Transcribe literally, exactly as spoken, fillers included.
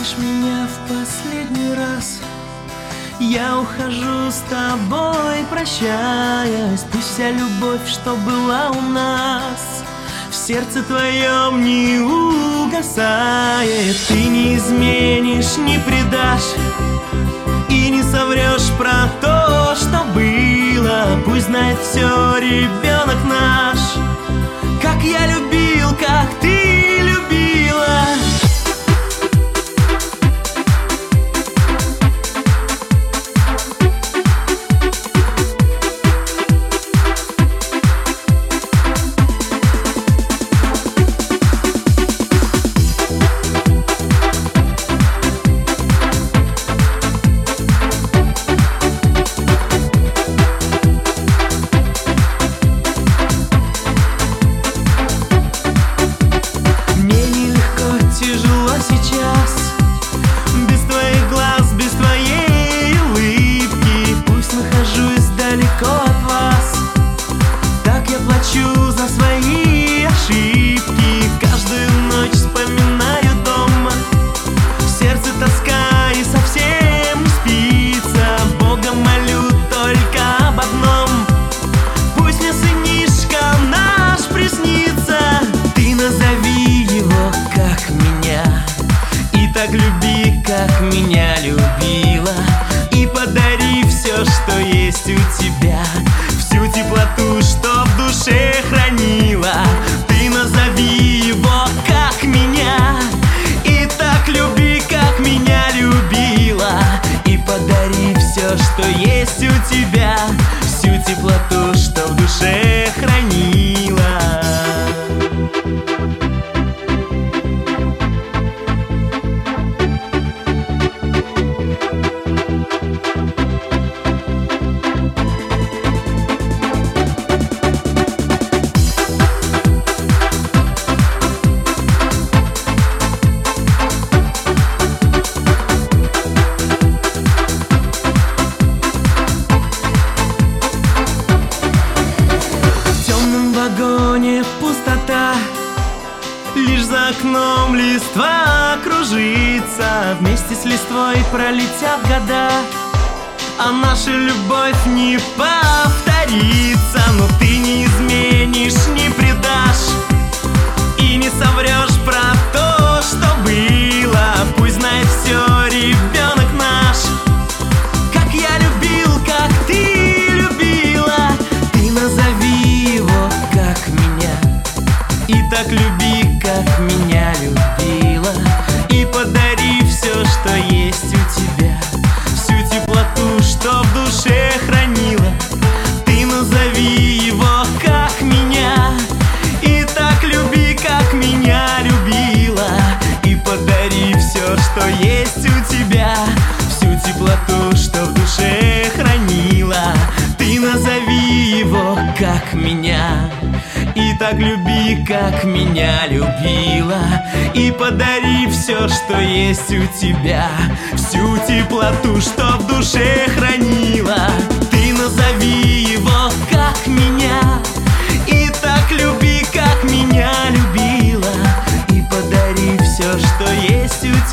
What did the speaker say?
бросишь меня в последний раз, я ухожу с тобой, прощаясь. Пусть вся любовь, что была у нас, в сердце твоем не угасает. Ты не изменишь, не предашь и не соврешь про то, что было. Пусть знает все ребенок наш, как я любил, как ты любила. За свои ошибки каждую ночь вспоминаю дома. В сердце тоска и совсем не спится. Бога молю только об одном: пусть мне сынишка наш приснится. Ты назови его, как меня, и так люби, как меня любила. И подари все, что есть у тебя, всю теплоту, что в душе хранила. Ты назови его, как меня, и так люби, как меня любила. И подари все, что есть у тебя, всю теплоту, что в душе хранила. Пустота, лишь за окном листва кружится. Вместе с листвой пролетят года, а наша любовь не повторится. Но ты не изменишь, не предашь и не соврешь про то, что было. Пусть знает все ребенок наш, как я любил, как ты любила. Ты назови его, как меня, и так люби, как меня любила. И подари все, что есть у тебя, всю теплоту, что в душе хранила. Ты назови его, как меня, и так люби, как меня любила. И подари все, что есть у тебя, всю теплоту, что в душе хранила. Ты назови его, как меня, и так люби, как меня любила. И подари все, что есть у тебя, всю теплоту, что в душе хранила. Ты назови его, как меня, и так люби, как меня любила. И подари все, что есть у тебя,